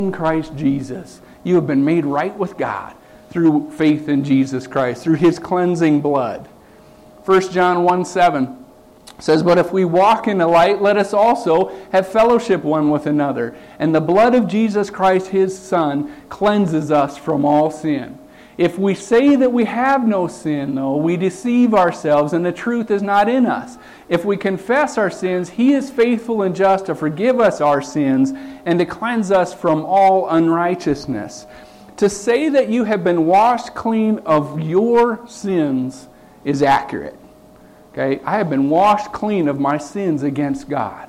in Christ Jesus. You have been made right with God through faith in Jesus Christ, through His cleansing blood. 1 John 1:7 says, "But if we walk in the light, let us also have fellowship one with another. And the blood of Jesus Christ, His Son, cleanses us from all sin." If we say that we have no sin, though, we deceive ourselves and the truth is not in us. If we confess our sins, He is faithful and just to forgive us our sins and to cleanse us from all unrighteousness. To say that you have been washed clean of your sins is accurate. Okay? I have been washed clean of my sins against God.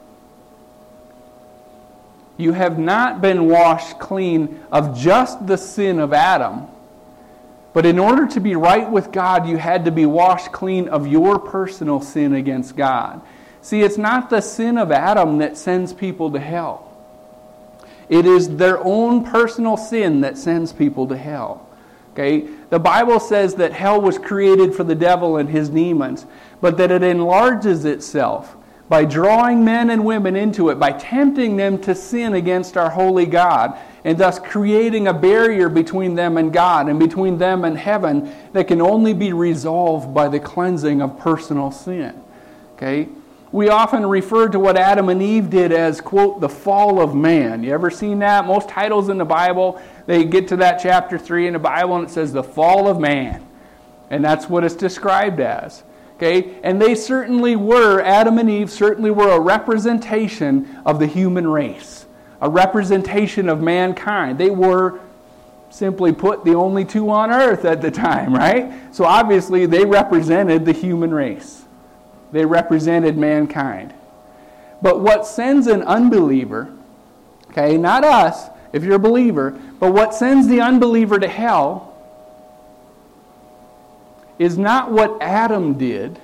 You have not been washed clean of just the sin of Adam. But in order to be right with God, you had to be washed clean of your personal sin against God. See, it's not the sin of Adam that sends people to hell. It is their own personal sin that sends people to hell. Okay? The Bible says that hell was created for the devil and his demons, but that it enlarges itself by drawing men and women into it, by tempting them to sin against our holy God, and thus creating a barrier between them and God and between them and heaven that can only be resolved by the cleansing of personal sin. Okay? We often refer to what Adam and Eve did as, quote, the fall of man. You ever seen that? Most titles in the Bible, they get to that chapter 3 in the Bible and it says the fall of man. And that's what it's described as. Okay? And they certainly were, Adam and Eve certainly were a representation of the human race. A representation of mankind. They were, simply put, the only two on earth at the time, right? So obviously they represented the human race. They represented mankind. But what sends an unbeliever, okay, not us, if you're a believer, but what sends the unbeliever to hell is not what Adam did.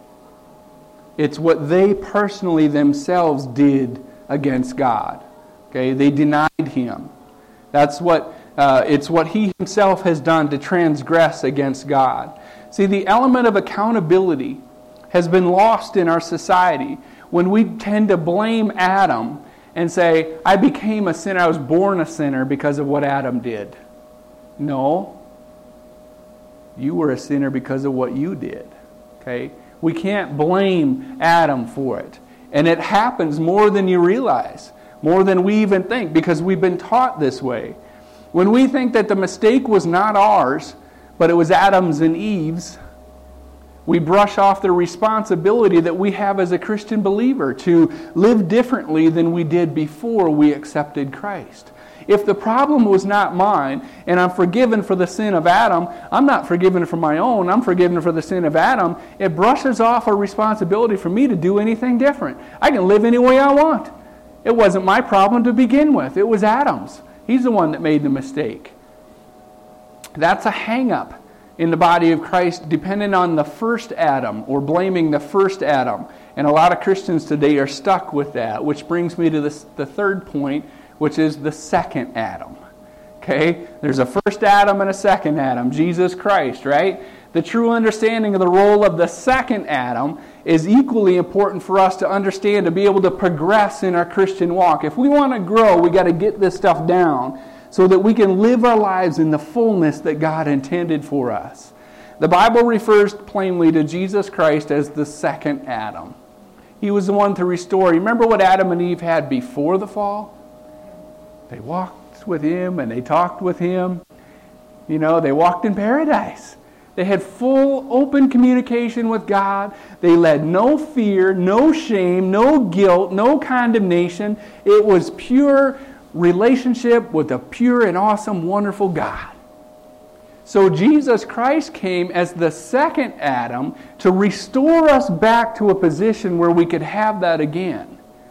It's what they personally themselves did against God. Okay, they denied Him. It's what he himself has done to transgress against God. See, the element of accountability has been lost in our society when we tend to blame Adam and say, I became a sinner, I was born a sinner because of what Adam did. No. You were a sinner because of what you did. Okay? We can't blame Adam for it. And it happens more than you realize, more than we even think, because we've been taught this way. When we think that the mistake was not ours, but it was Adam's and Eve's, we brush off the responsibility that we have as a Christian believer to live differently than we did before we accepted Christ. If the problem was not mine, and I'm forgiven for the sin of Adam, I'm not forgiven for my own, I'm forgiven for the sin of Adam, it brushes off a responsibility for me to do anything different. I can live any way I want. It wasn't my problem to begin with. It was Adam's. He's the one that made the mistake. That's a hang-up in the body of Christ, dependent on the first Adam, or blaming the first Adam. And a lot of Christians today are stuck with that, which brings me to the third point, which is the second Adam. Okay? There's a first Adam and a second Adam, Jesus Christ, right? The true understanding of the role of the second Adam is equally important for us to understand, to be able to progress in our Christian walk. If we want to grow, we got to get this stuff down so that we can live our lives in the fullness that God intended for us. The Bible refers plainly to Jesus Christ as the second Adam. He was the one to restore. Remember what Adam and Eve had before the fall? They walked with Him and they talked with Him. You know, they walked in paradise. They had full, open communication with God. They led no fear, no shame, no guilt, no condemnation. It was pure relationship with a pure and awesome, wonderful God. So Jesus Christ came as the second Adam to restore us back to a position where we could have that again.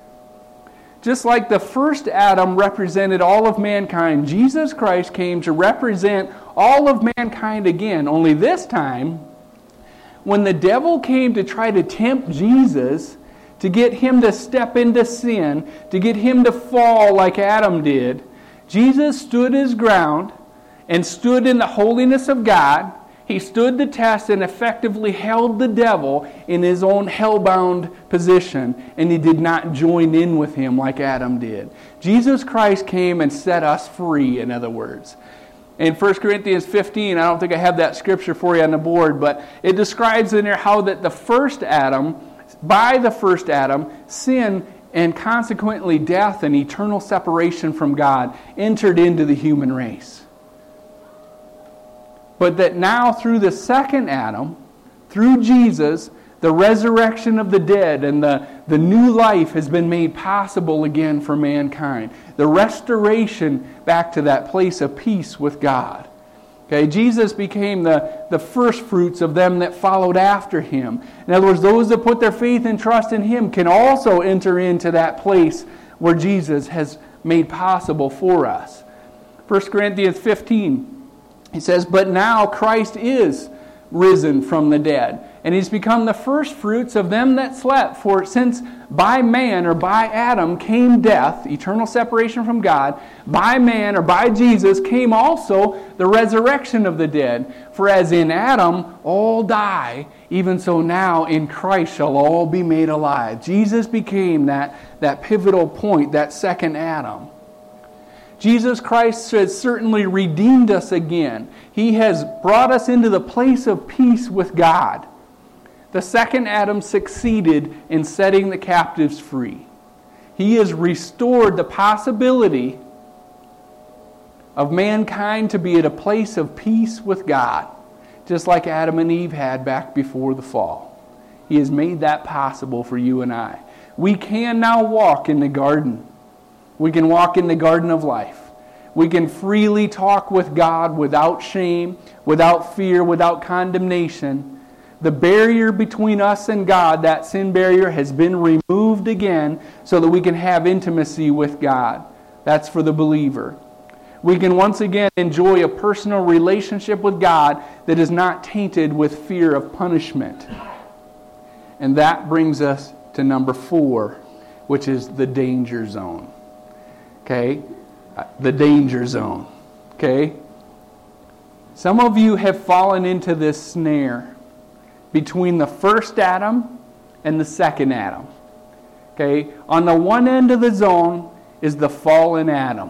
Just like the first Adam represented all of mankind, Jesus Christ came to represent all of mankind again. Only this time, when the devil came to try to tempt Jesus, to get Him to step into sin, to get Him to fall like Adam did, Jesus stood His ground and stood in the holiness of God. He stood the test and effectively held the devil in his own hell-bound position, and he did not join in with him like Adam did. Jesus Christ came and set us free, in other words. In 1 Corinthians 15, I don't think I have that scripture for you on the board, but it describes in there how that by the first Adam, sin and consequently death and eternal separation from God entered into the human race. But that now through the second Adam, through Jesus, the resurrection of the dead and the new life has been made possible again for mankind. The restoration back to that place of peace with God. Okay, Jesus became the first fruits of them that followed after him. In other words, those that put their faith and trust in him can also enter into that place where Jesus has made possible for us. 1 Corinthians 15, he says, "But now Christ is risen from the dead, and he's become the first fruits of them that slept. For since by man," or by Adam, "came death," eternal separation from God, "by man," or by Jesus, "came also the resurrection of the dead. For as in Adam all die, even so now in Christ shall all be made alive." Jesus became that pivotal point, that second Adam. Jesus Christ has certainly redeemed us again. He has brought us into the place of peace with God. The second Adam succeeded in setting the captives free. He has restored the possibility of mankind to be at a place of peace with God, just like Adam and Eve had back before the fall. He has made that possible for you and I. We can now walk in the garden. We can walk in the garden of life. We can freely talk with God without shame, without fear, without condemnation. The barrier between us and God, that sin barrier, has been removed again so that we can have intimacy with God. That's for the believer. We can once again enjoy a personal relationship with God that is not tainted with fear of punishment. And that brings us to number 4, which is the danger zone. Okay? The danger zone. Okay? Some of you have fallen into this snare between the first Adam and the second Adam. Okay? On the one end of the zone is the fallen Adam,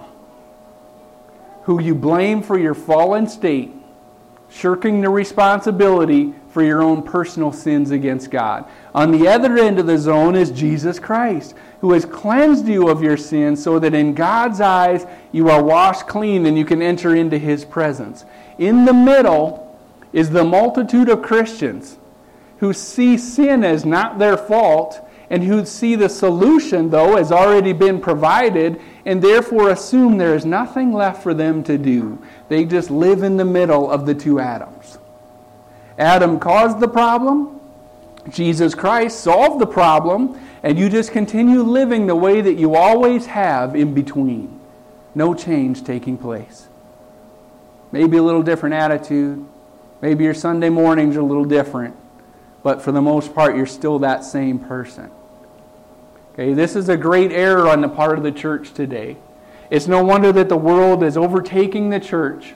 who you blame for your fallen state, shirking the responsibility for your own personal sins against God. On the other end of the zone is Jesus Christ, who has cleansed you of your sins so that in God's eyes you are washed clean and you can enter into his presence. In the middle is the multitude of Christians who see sin as not their fault and who see the solution, though, has already been provided and therefore assume there is nothing left for them to do. They just live in the middle of the two Adams. Adam caused the problem. Jesus Christ solved the problem. And you just continue living the way that you always have in between. No change taking place. Maybe a little different attitude. Maybe your Sunday mornings are a little different. But for the most part, you're still that same person. Okay, this is a great error on the part of the church today. It's no wonder that the world is overtaking the church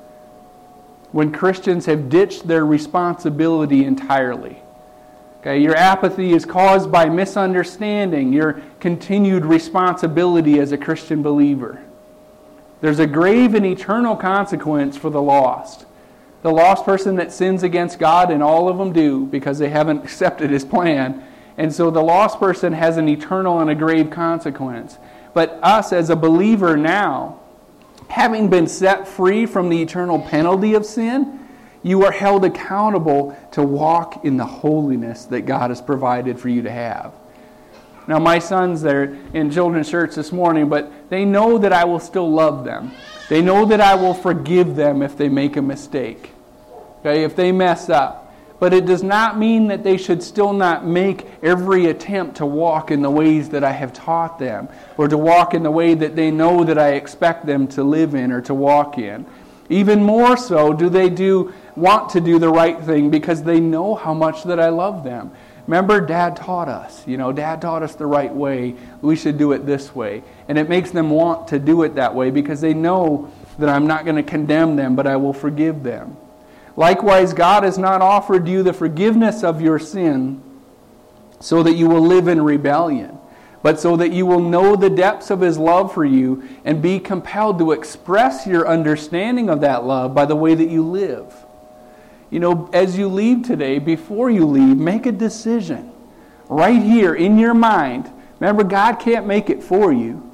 when Christians have ditched their responsibility entirely. Okay, your apathy is caused by misunderstanding your continued responsibility as a Christian believer. There's a grave and eternal consequence for the lost. The lost person that sins against God, and all of them do because they haven't accepted his plan. And so the lost person has an eternal and a grave consequence. But us as a believer now, having been set free from the eternal penalty of sin, you are held accountable to walk in the holiness that God has provided for you to have. Now, my sons, they're in children's church this morning, but they know that I will still love them. They know that I will forgive them if they make a mistake, okay, if they mess up. But it does not mean that they should still not make every attempt to walk in the ways that I have taught them, or to walk in the way that they know that I expect them to live in or to walk in. Even more so, do they want to do the right thing because they know how much that I love them. Remember, Dad taught us. Dad taught us the right way. We should do it this way. And it makes them want to do it that way because they know that I'm not going to condemn them, but I will forgive them. Likewise, God has not offered you the forgiveness of your sin so that you will live in rebellion, but so that you will know the depths of His love for you and be compelled to express your understanding of that love by the way that you live. You know, as you leave today, before you leave, make a decision right here in your mind. Remember, God can't make it for you.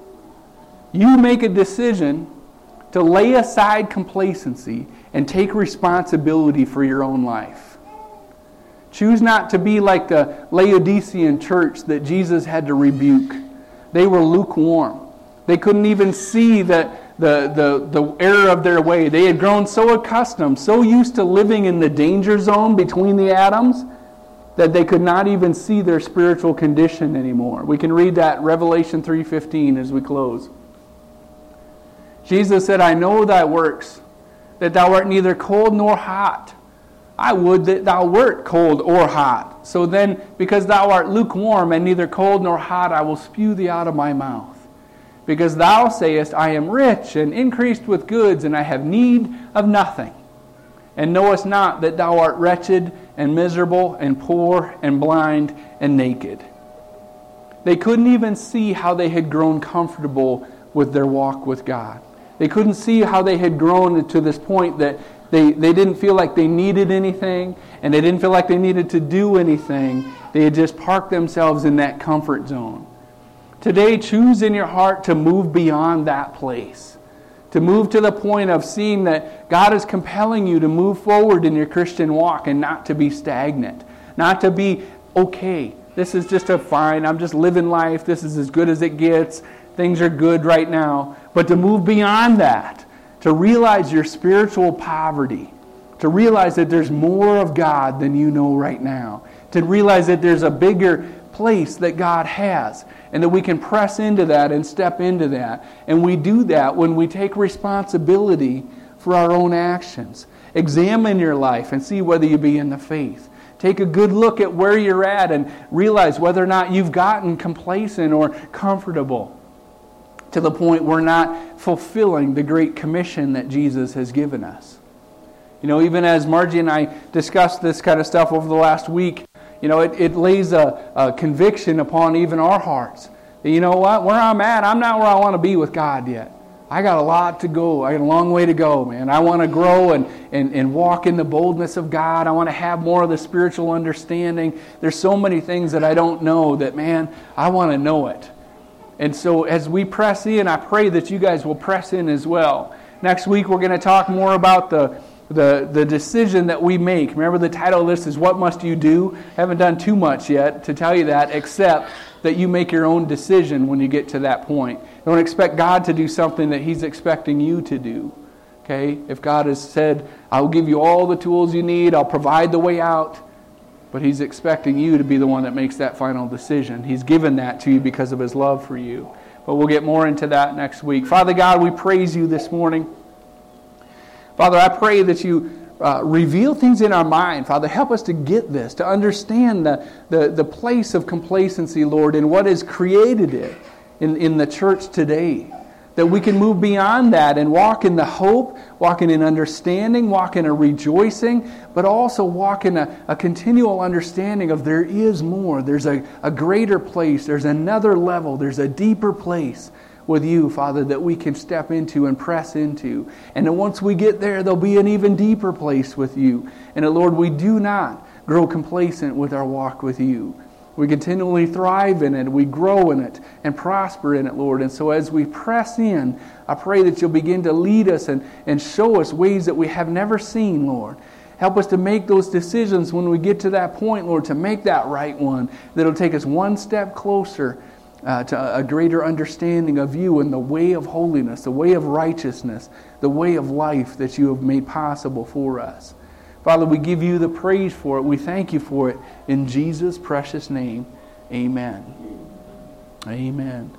You make a decision to lay aside complacency and take responsibility for your own life. Choose not to be like the Laodicean church that Jesus had to rebuke. They were lukewarm. They couldn't even see the error of their way. They had grown so accustomed, so used to living in the danger zone between the atoms, that they could not even see their spiritual condition anymore. We can read that Revelation 3:15 as we close. Jesus said, I know thy works, that thou art neither cold nor hot. I would that thou wert cold or hot. So then, because thou art lukewarm and neither cold nor hot, I will spew thee out of my mouth. Because thou sayest, I am rich and increased with goods, and I have need of nothing. And knowest not that thou art wretched and miserable and poor and blind and naked. They couldn't even see how they had grown comfortable with their walk with God. They couldn't see how they had grown to this point that they didn't feel like they needed anything, and they didn't feel like they needed to do anything. They had just parked themselves in that comfort zone. Today, choose in your heart to move beyond that place. To move to the point of seeing that God is compelling you to move forward in your Christian walk and not to be stagnant. Not to be, okay, this is just fine, I'm just living life, this is as good as it gets, things are good right now. But to move beyond that, to realize your spiritual poverty, to realize that there's more of God than you know right now, to realize that there's a bigger place that God has, and that we can press into that and step into that. And we do that when we take responsibility for our own actions. Examine your life and see whether you be in the faith. Take a good look at where you're at and realize whether or not you've gotten complacent or comfortable to the point we're not fulfilling the Great Commission that Jesus has given us. You know, even as Margie and I discussed this kind of stuff over the last week, you know, it lays a conviction upon even our hearts. That, you know what? Where I'm at, I'm not where I want to be with God yet. I got a lot to go. I got a long way to go, man. I want to grow and walk in the boldness of God. I want to have more of the spiritual understanding. There's so many things that I don't know that, man, I want to know it. And so as we press in, I pray that you guys will press in as well. Next week we're going to talk more about the decision that we make. Remember, the title of this is What Must You Do? Haven't done too much yet to tell you that, except that you make your own decision when you get to that point. Don't expect God to do something that He's expecting you to do. Okay? If God has said, I'll give you all the tools you need, I'll provide the way out, but He's expecting you to be the one that makes that final decision. He's given that to you because of His love for you. But we'll get more into that next week. Father God, we praise You this morning. Father, I pray that You reveal things in our mind. Father, help us to get this, to understand the place of complacency, Lord, and what has created it in the church today. That we can move beyond that and walk in the hope, walk in an understanding, walk in a rejoicing, but also walk in a continual understanding of there is more. There's a greater place. There's another level. There's a deeper place with You, Father, that we can step into and press into. And then once we get there, there'll be an even deeper place with You. And Lord, we do not grow complacent with our walk with You. We continually thrive in it, we grow in it, and prosper in it, Lord. And so as we press in, I pray that You'll begin to lead us and show us ways that we have never seen, Lord. Help us to make those decisions when we get to that point, Lord, to make that right one, that'll take us one step closer to a greater understanding of You and the way of holiness, the way of righteousness, the way of life that You have made possible for us. Father, we give You the praise for it. We thank You for it. In Jesus' precious name, amen. Amen.